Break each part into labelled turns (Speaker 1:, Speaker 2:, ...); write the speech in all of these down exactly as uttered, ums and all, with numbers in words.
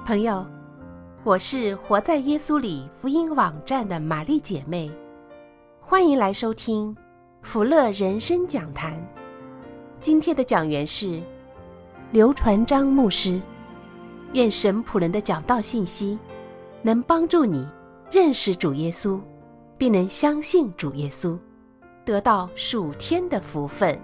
Speaker 1: 朋友，我是活在耶稣里福音网站的玛丽姐妹，欢迎来收听福乐人生讲坛。今天的讲员是刘传章牧师。愿神仆人的讲道信息能帮助你认识主耶稣，并能相信主耶稣，得到属天的福分。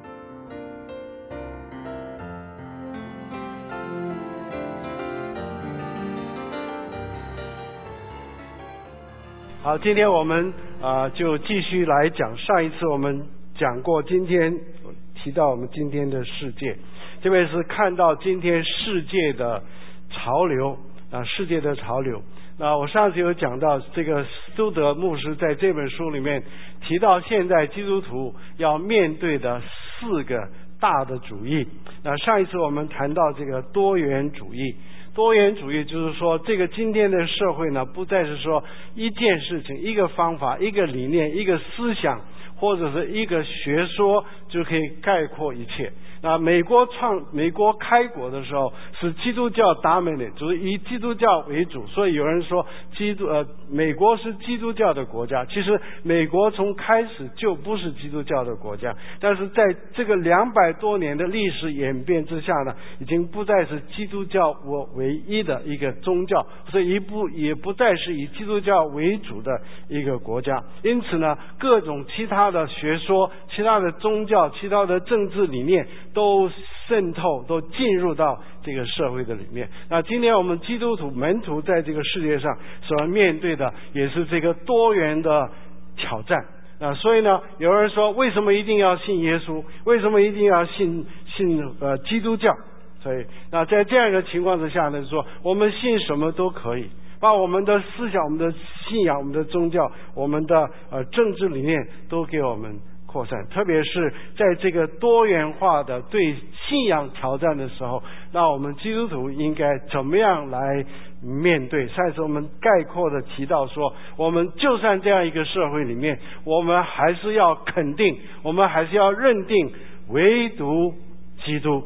Speaker 2: 好，今天我们啊、呃、就继续来讲。上一次我们讲过，今天提到我们今天的世界，这边是看到今天世界的潮流啊，世界的潮流。那我上次有讲到，这个苏德牧师在这本书里面提到，现在基督徒要面对的四个大的主义。那上一次我们谈到这个多元主义。多元主义就是说，这个今天的社会呢，不再是说一件事情、一个方法、一个理念、一个思想，或者是一个学说就可以概括一切。那美国创美国开国的时候是基督教 dominant， 就是以基督教为主，所以有人说基督呃美国是基督教的国家。其实美国从开始就不是基督教的国家，但是在这个两百多年的历史演变之下呢，已经不再是基督教我唯一的一个宗教，所以一不也不再是以基督教为主的一个国家。因此呢，各种其他的学说、其他的宗教、其他的政治理念都渗透，都进入到这个社会的里面。那今天我们基督徒门徒在这个世界上所要面对的也是这个多元的挑战。那所以呢，有人说为什么一定要信耶稣？为什么一定要信信呃基督教？所以那在这样一个情况之下呢，说我们信什么都可以，把我们的思想、我们的信仰、我们的宗教、我们的呃政治理念都给我们扩散。特别是在这个多元化的对信仰挑战的时候，那我们基督徒应该怎么样来面对？上一次我们概括的提到说，我们就算这样一个社会里面，我们还是要肯定，我们还是要认定唯独基督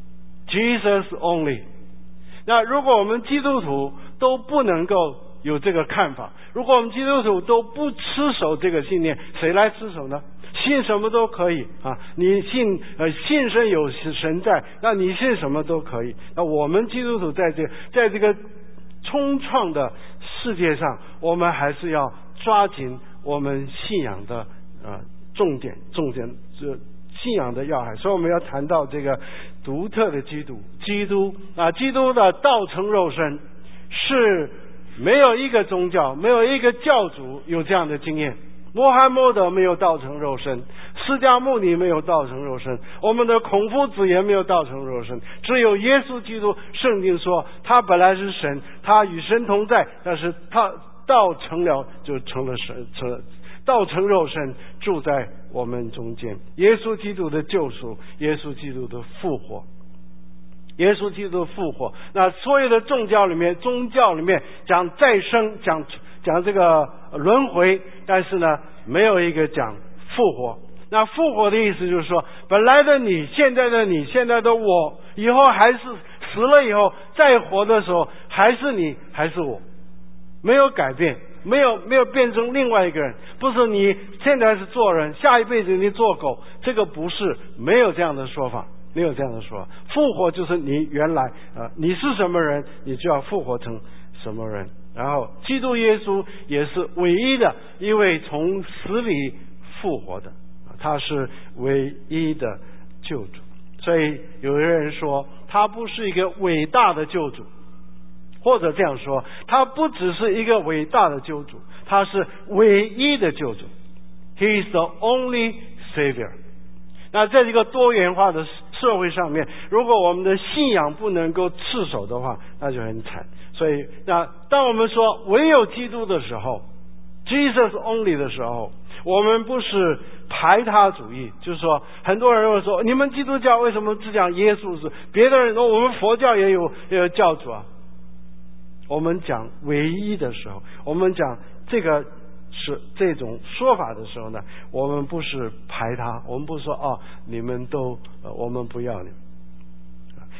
Speaker 2: Jesus only。 那如果我们基督徒都不能够有这个看法，如果我们基督徒都不持守这个信念，谁来持守呢？信什么都可以啊！你信呃信神有神在，那你信什么都可以。那我们基督徒在这在这个冲撞的世界上，我们还是要抓紧我们信仰的呃重点重点这信仰的要害。所以我们要谈到这个独特的基督基督啊，基督的道成肉身，是没有一个宗教，没有一个教主有这样的经验。穆罕默德没有道成肉身，释迦牟尼没有道成肉身，我们的孔夫子也没有道成肉身，只有耶稣基督。圣经说他本来是神，他与神同在，但是他道成了就成了神，成了道成肉身住在我们中间。耶稣基督的救赎，耶稣基督的复活，耶稣基督的复活。那所有的宗教里面宗教里面讲再生，讲讲这个轮回，但是呢没有一个讲复活。那复活的意思就是说，本来的你，现在的你，现在的我，以后还是死了以后再活的时候，还是你还是我，没有改变，没有没有变成另外一个人。不是你现在是做人，下一辈子你做狗，这个不是，没有这样的说法，没有这样的说法。复活就是你原来呃你是什么人，你就要复活成什么人。然后基督耶稣也是唯一的一位从死里复活的，他是唯一的救主。所以有人说他不是一个伟大的救主，或者这样说，他不只是一个伟大的救主，他是唯一的救主。 He is the only Savior。 那在这个多元化的社会上面，如果我们的信仰不能够持守的话，那就很惨。所以那当我们说唯有基督的时候， Jesus only 的时候，我们不是排他主义，就是说很多人会说，你们基督教为什么只讲耶稣？是别的人说我们佛教也有也有教主啊。我们讲唯一的时候，我们讲这个是这种说法的时候呢，我们不是排他，我们不是说哦你们都、呃、我们不要你。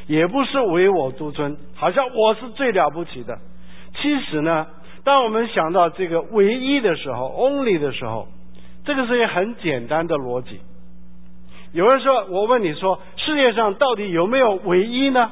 Speaker 2: 也不是唯我独尊，好像我是最了不起的。其实呢，当我们想到这个唯一的时候 only 的时候，这个是一个很简单的逻辑。有人说，我问你说，世界上到底有没有唯一呢？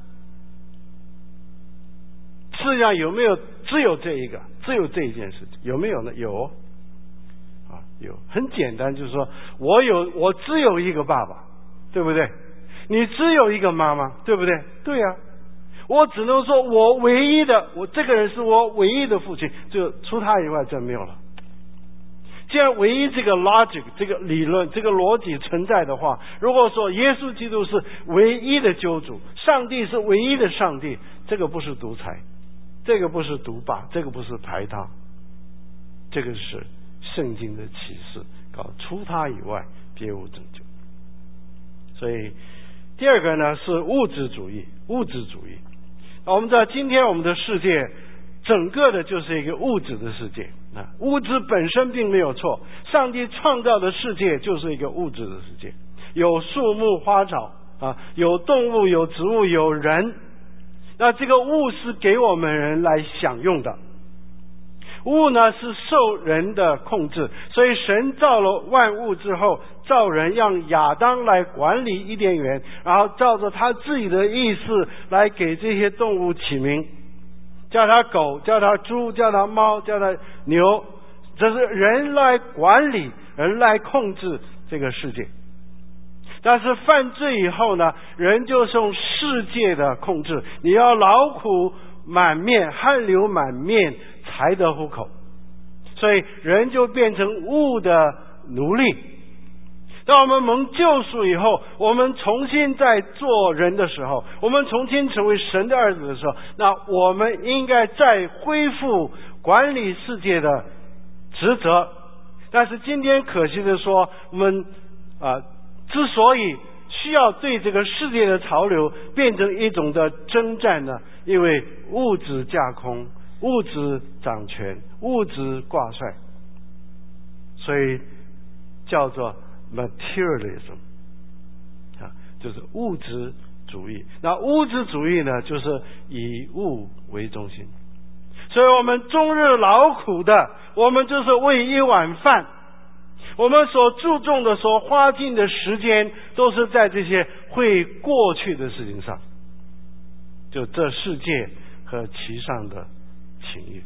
Speaker 2: 世界上有没有只有这一个，只有这一件事情？有没有呢？有啊，有。很简单，就是说我有，我只有一个爸爸，对不对？你只有一个妈妈，对不对？对啊，我只能说我唯一的，我这个人是我唯一的父亲，就除他以外真没有了。既然唯一这个 logic 这个理论这个逻辑存在的话，如果说耶稣基督是唯一的救主，上帝是唯一的上帝，这个不是独裁，这个不是独霸，这个不是排他，这个是圣经的启示，搞除他以外别无拯救。所以第二个呢是物质主义，物质主义。我们知道今天我们的世界整个的就是一个物质的世界啊，物质本身并没有错，上帝创造的世界就是一个物质的世界，有树木花草啊，有动物，有植物，有人。那这个物是给我们人来享用的，物呢是受人的控制，所以神造了万物之后，造人让亚当来管理伊甸园，然后照着他自己的意思来给这些动物起名，叫他狗，叫他猪，叫他猫，叫他牛，这是人来管理，人来控制这个世界。但是犯罪以后呢，人就受世界的控制，你要劳苦满面，汗流满面才得糊口，所以人就变成物的奴隶。当我们蒙救赎以后，我们重新在做人的时候，我们重新成为神的儿子的时候，那我们应该再恢复管理世界的职责。但是今天可惜的说，我们啊、呃，之所以需要对这个世界的潮流变成一种的征战呢，因为物质架空，物质掌权，物质挂帅，所以叫做materialism 啊，就是物质主义。那物质主义呢，就是以物为中心。所以我们终日劳苦的，我们就是为一碗饭。我们所注重的、所花尽的时间，都是在这些会过去的事情上，就这世界和其上的情欲。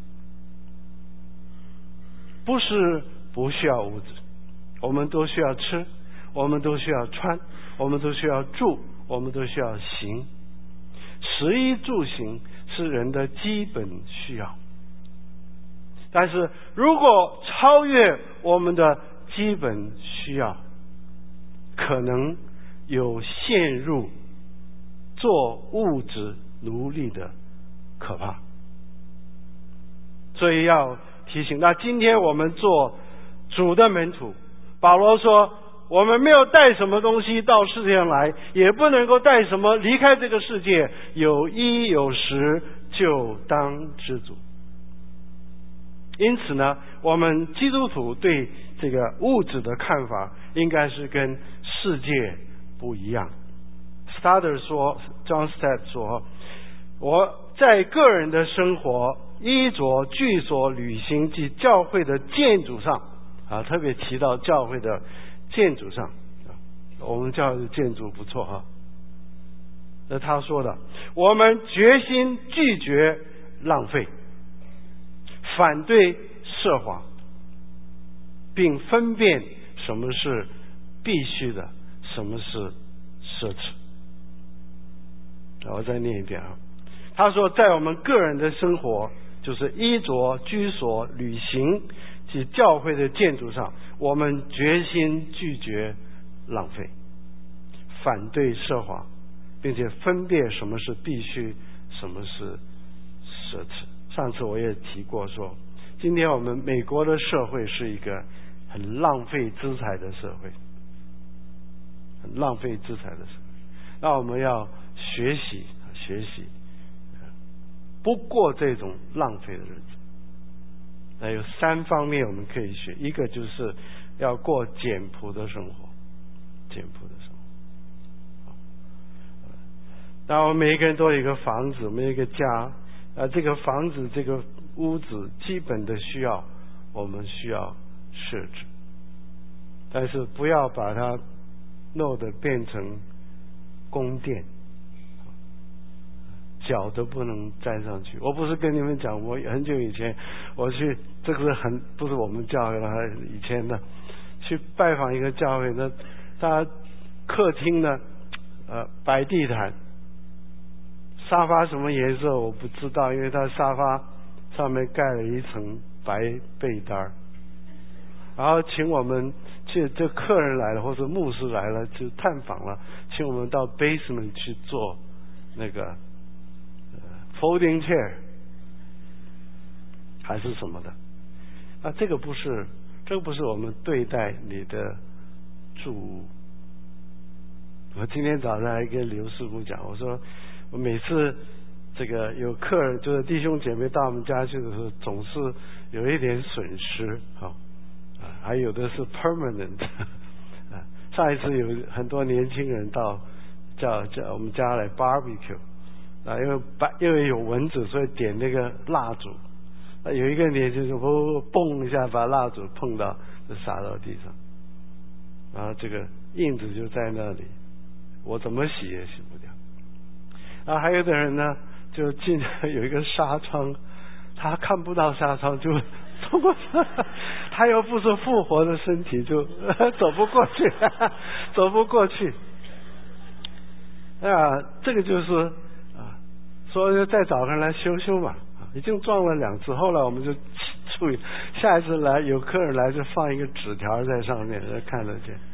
Speaker 2: 不是不需要物质，我们都需要吃，我们都需要穿，我们都需要住，我们都需要行。食衣住行是人的基本需要，但是如果超越我们的基本需要，可能有陷入做物质奴隶的可怕。所以要提醒，那今天我们做主的门徒，保罗说我们没有带什么东西到世界上来，也不能够带什么离开这个世界，有衣有食就当知足。因此呢，我们基督徒对这个物质的看法应该是跟世界不一样。Stader 说 John Stott 说，我在个人的生活、衣着、居所、旅行及教会的建筑上啊，特别提到教会的建筑上啊，我们教会的建筑不错啊。那他说的，我们决心拒绝浪费，反对奢华，并分辨什么是必须的，什么是奢侈。我再念一遍啊，他说在我们个人的生活，就是衣着、居所、旅行及教会的建筑上，我们决心拒绝浪费，反对奢华，并且分辨什么是必须，什么是奢侈。上次我也提过说，今天我们美国的社会是一个很浪费资财的社会，很浪费资财的社会。那我们要学习学习不过这种浪费的日子。那有三方面我们可以学，一个就是要过简朴的生活，简朴的生活。 然后每一个人都有一个房子，每一个家，啊，这个房子这个屋子基本的需要我们需要设置，但是不要把它弄得变成宫殿，脚都不能站上去。我不是跟你们讲，我很久以前我去，这个是很不是我们教会了，以前的去拜访一个教会，那他客厅呢，呃，摆地毯，沙发什么颜色我不知道，因为他沙发上面盖了一层白被单，然后请我们去，这客人来了或者牧师来了就探访了，请我们到 basement 去做那个folding chair 还是什么的，啊，这个不是，这个不是我们对待你的住屋。我今天早上还跟刘师傅讲，我说我每次这个有客人，就是弟兄姐妹到我们家去的时候，总是有一点损失，哈、哦，啊，还有的是 permanent， 啊，上一次有很多年轻人到叫叫我们家来 barbecue。啊，因为白因为有蚊子，所以点那个蜡烛。啊，有一个年轻人哦，嘣一下把蜡烛碰到，就洒到地上，然后这个印子就在那里，我怎么洗也洗不掉。啊，还有的人呢，就进有一个纱窗，他看不到纱窗就走过去，他又不是复活的身体，就走不过去，走不过去。啊，这个就是。所以再找个人来修修嘛，已经撞了两次，后来我们就注意，下一次来有客人来就放一个纸条在上面，看得见，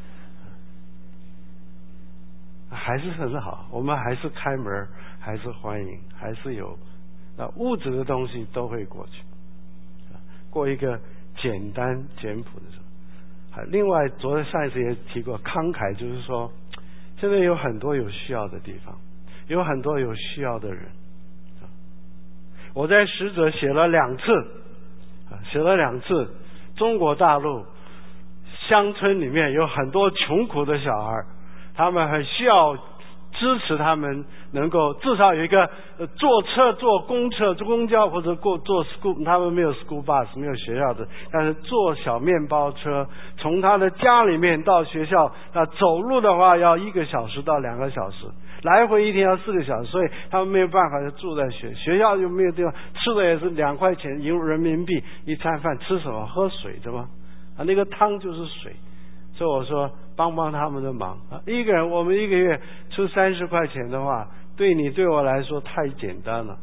Speaker 2: 还是很好，我们还是开门，还是欢迎，还是有啊物质的东西都会过去，过一个简单简朴的生活。另外，昨天上一次也提过慷慨，就是说现在有很多有需要的地方，有很多有需要的人。我在使者写了两次，写了两次，中国大陆乡村里面有很多穷苦的小孩，他们很需要支持他们能够至少有一个坐车坐公车坐公交或者过坐 school， 他们没有 school bus 没有学校的，但是坐小面包车从他的家里面到学校，那走路的话要一个小时到两个小时，来回一天要四个小时，所以他们没有办法就住在学学校，就没有地方吃的也是两块钱人民币一餐饭，吃什么喝水的吗？啊，那个汤就是水，所以我说帮帮他们的忙啊！一个人我们一个月出三十块钱的话，对你对我来说太简单了。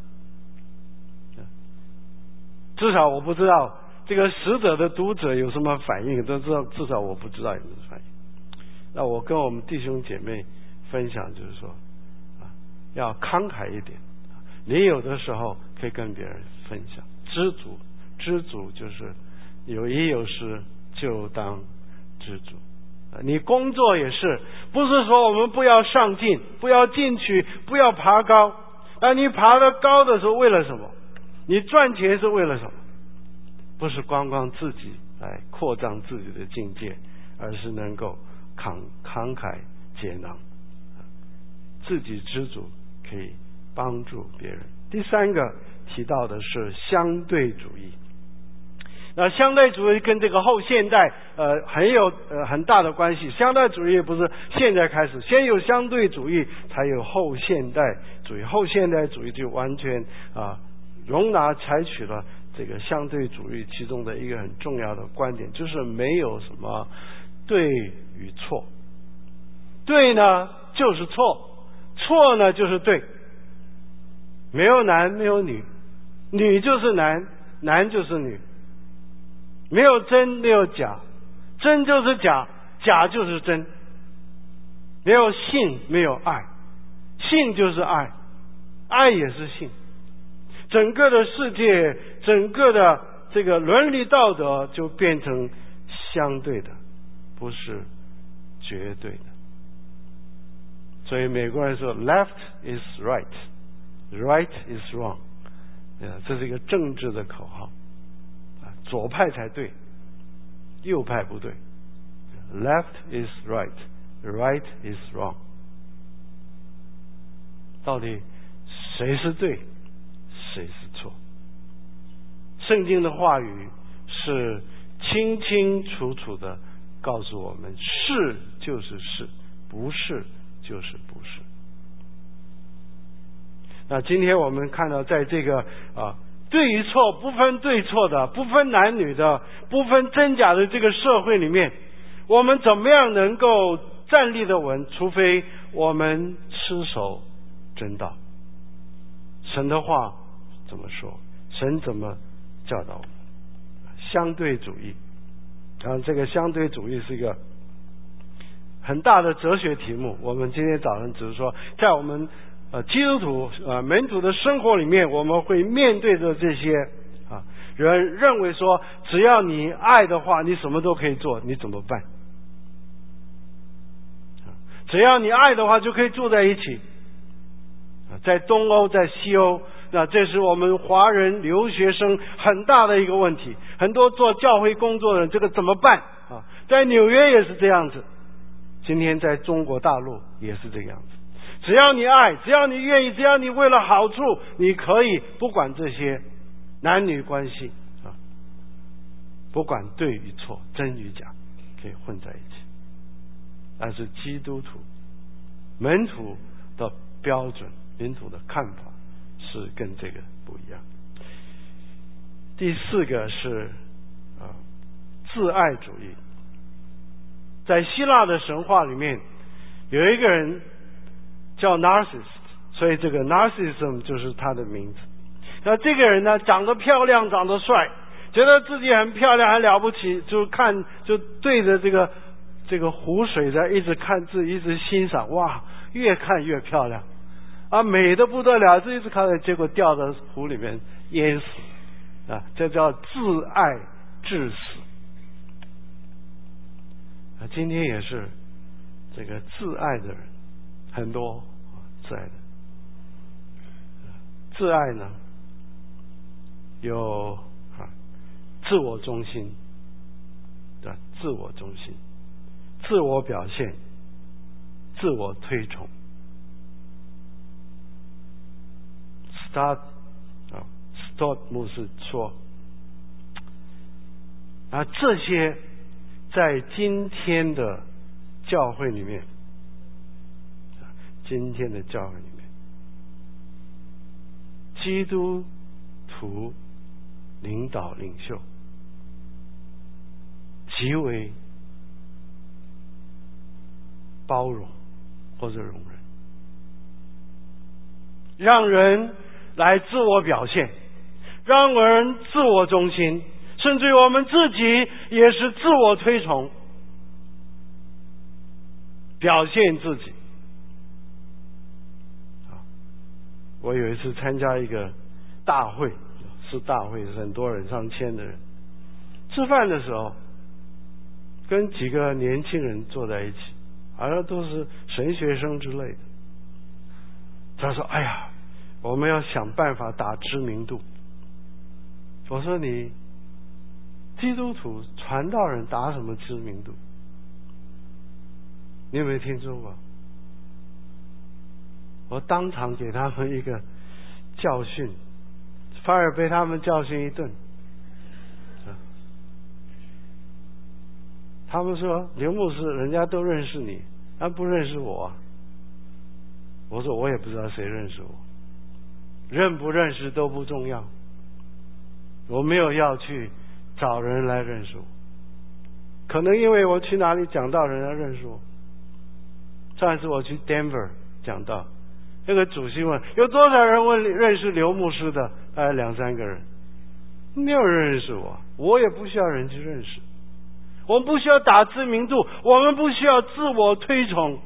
Speaker 2: 至少我不知道这个使者的读者有什么反应，都知道至少我不知道有什么反应。那我跟我们弟兄姐妹分享就是说啊，要慷慨一点，你有的时候可以跟别人分享，知足，知足就是有衣有食就当知足。你工作也是，不是说我们不要上进，不要进取，不要爬高。那你爬得高的时候为了什么？你赚钱是为了什么？不是光光自己来扩张自己的境界，而是能够慷慷慨解囊，自己知足，可以帮助别人。第三个提到的是相对主义。那相对主义跟这个后现代呃很有呃很大的关系。相对主义不是现在开始，先有相对主义，才有后现代主义。后现代主义就完全啊容纳采取了这个相对主义其中的一个很重要的观点，就是没有什么对与错，对呢就是错，错呢就是对，没有男没有女，女就是男，男就是女。没有真没有假，真就是假，假就是真。没有性没有爱，性就是爱，爱也是性。整个的世界，整个的这个伦理道德就变成相对的，不是绝对的。所以美国人说 left is right, right is wrong， 这是一个政治的口号，左派才对，右派不对。 Left is right, right is wrong。 到底谁是对，谁是错？圣经的话语是清清楚楚的告诉我们，是就是是，不是就是不是。那今天我们看到，在这个啊对与错不分对错的、不分男女的、不分真假的这个社会里面，我们怎么样能够站立得稳？除非我们持守真道。神的话怎么说？神怎么教导我们？相对主义，然后这个相对主义是一个很大的哲学题目。我们今天早上只是说，在我们呃基督徒呃门徒的生活里面，我们会面对着这些啊人认为说，只要你爱的话，你什么都可以做，你怎么办？只要你爱的话，就可以住在一起。在东欧，在西欧，那这是我们华人留学生很大的一个问题。很多做教会工作的人，这个怎么办啊？在纽约也是这样子，今天在中国大陆也是这个样子。只要你爱，只要你愿意，只要你为了好处，你可以不管这些男女关系啊，不管对与错、真与假，可以混在一起。但是基督徒门徒的标准、门徒的看法是跟这个不一样。第四个是啊自爱主义。在希腊的神话里面，有一个人叫 Narcissus， 所以这个 Narcissism 就是他的名字。那这个人呢，长得漂亮，长得帅，觉得自己很漂亮，很了不起，就看就对着这个这个湖水在一直看自己，一直欣赏，哇，越看越漂亮啊，美得不得了，这一直看，结果掉到湖里面淹死啊，这叫自爱致死啊。今天也是这个自爱的人很多，自爱的自爱呢，有啊自我中心的自我中心。自我表现，自我推崇。Stott 啊 ，Stott 牧师说，啊，这些在今天的教会里面，今天的教会里面，基督徒领导领袖极为包容或者容忍，让人来自我表现，让人自我中心，甚至于我们自己也是自我推崇，表现自己。我有一次参加一个大会，是大会，是很多人，上千的人，吃饭的时候跟几个年轻人坐在一起，好像都是神学生之类的。他说：“哎呀，我们要想办法打知名度。”我说：“你基督徒传道人打什么知名度？你有没有听说过？”我当场给他们一个教训，反而被他们教训一顿。他们说：“刘牧师，人家都认识你，他不认识我啊。”我说：“我也不知道谁认识我，认不认识都不重要，我没有要去找人来认识我。可能因为我去哪里讲道，人家认识我。上一次我去 Denver 讲道，那个主席问有多少人问认识刘牧师的，大概两三个人，没有人认识我，我也不需要人去认识。我们不需要打知名度，我们不需要自我推崇。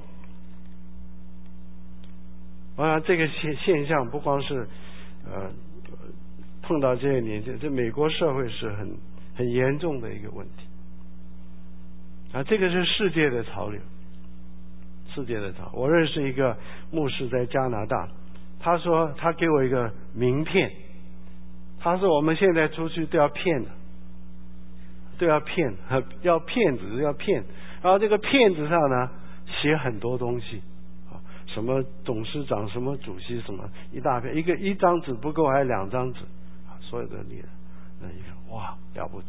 Speaker 2: 我想这个现现象不光是呃碰到这些年纪，这美国社会是很很严重的一个问题啊，这个是世界的潮流，世界的潮。我认识一个牧师在加拿大，他说他给我一个名片，他说我们现在出去都要骗的。都要骗，要骗子要骗，然后这个骗子上呢写很多东西， 什么董事长，什么主席，什么一大片，一个一张纸不够，还有两张纸，所有的列，那一个哇了不起。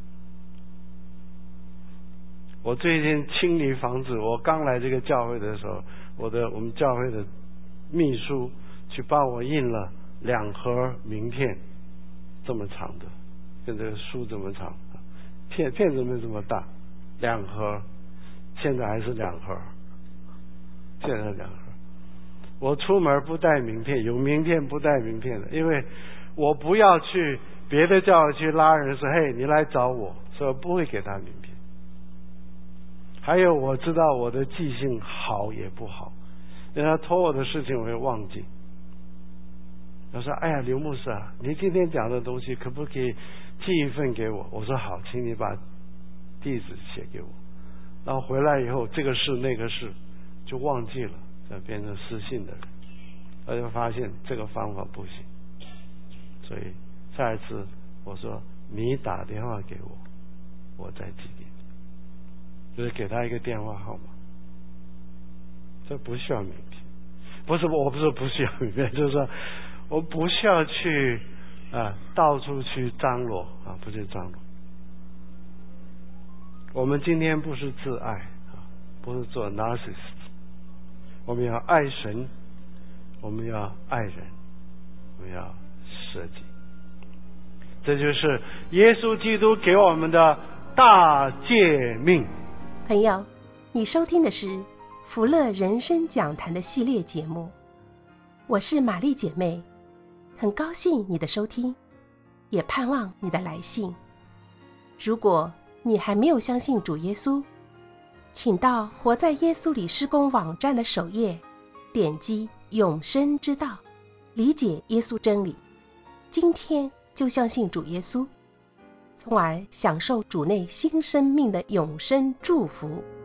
Speaker 2: 我最近清理房子，我刚来这个教会的时候，我的我们教会的秘书去帮我印了两盒名片，这么长的，跟这个书这么长，片片子没这么大，两盒，现在还是两盒，现在两盒。我出门不带名片，有名片不带名片的，因为我不要去别的教会去拉人说，嘿，你来找我，所以我不会给他名片。还有我知道我的记性好也不好，人家托我的事情我会忘记。他说，哎呀，刘牧师啊，你今天讲的东西可不可以寄一份给我？我说好，请你把地址写给我。然后回来以后，这个事那个事就忘记了，再变成失信的人。我就发现这个方法不行，所以下一次我说你打电话给我，我再寄给你，就是给他一个电话号码。这不需要名片，不是我不是不需要名片，就是说我不需要去啊到处去张罗啊，不去张罗。我们今天不是自爱啊，不是做 narcissist， 我们要爱神，我们要爱人，我们要舍己。这就是耶稣基督给我们的大诫命。
Speaker 1: 朋友，你收听的是福乐人生讲坛的系列节目，我是玛丽姐妹，很高兴你的收听，也盼望你的来信。如果你还没有相信主耶稣，请到活在耶稣里施工网站的首页，点击永生之道，理解耶稣真理，今天就相信主耶稣，从而享受主内新生命的永生祝福。